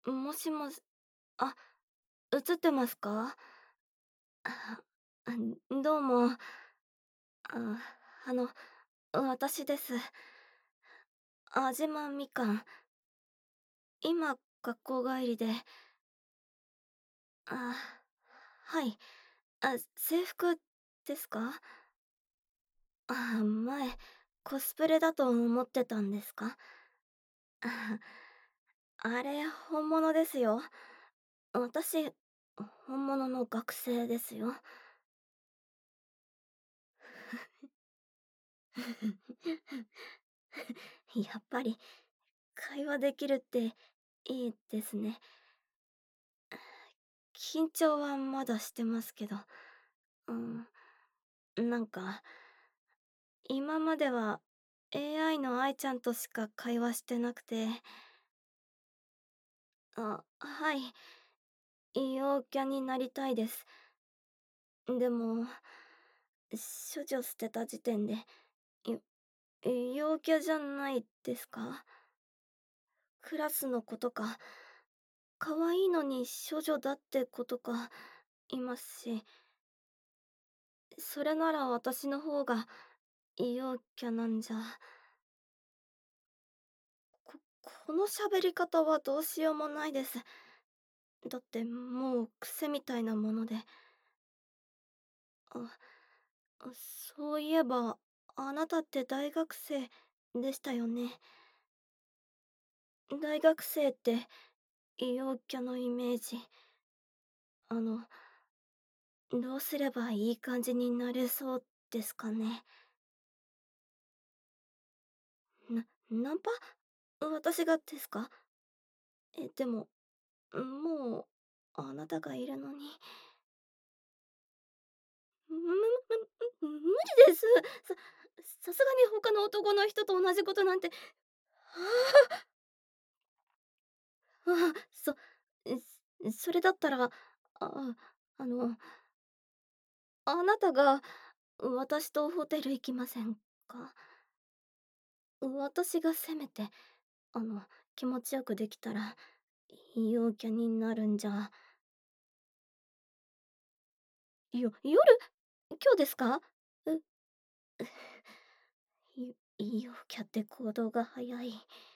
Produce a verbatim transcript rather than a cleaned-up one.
もしもし、あ、映ってますか？あ、あ、どうも。あ、あの、私です。安島みかん。今、学校帰りで。あ、はい。あ、制服ですか？あ、前、コスプレだと思ってたんですか？あ、あれ、本物ですよ。私、本物の学生ですよ。やっぱり、会話できるっていいですね。緊張はまだしてますけど、うん、なんか、今までは エーアイ の愛ちゃんとしか会話してなくて。あ、はい。陽キャになりたいです。でも、処女捨てた時点で、よ陽キャじゃないですか？クラスの子とか、可愛いのに処女だって子とかいますし。それなら私の方が陽キャなんじゃ。ここの喋り方はどうしようもないです。だってもう癖みたいなもので。あ、そういえば、あなたって大学生でしたよね。大学生って陽キャのイメージ。あの、どうすればいい感じになれそうですかね。なナンパ？私がですか？え、でも、もうあなたがいるのに。むむむむ無理です。ささすがに他の男の人と同じことなんて。ああ。ああ、そそれだったら、ああ、あのあなたが私とホテル行きませんか？私がせめて、あの、気持ちよくできたら陽キャになるんじゃ。よ夜？今日ですか？う、陽キャって行動が早い。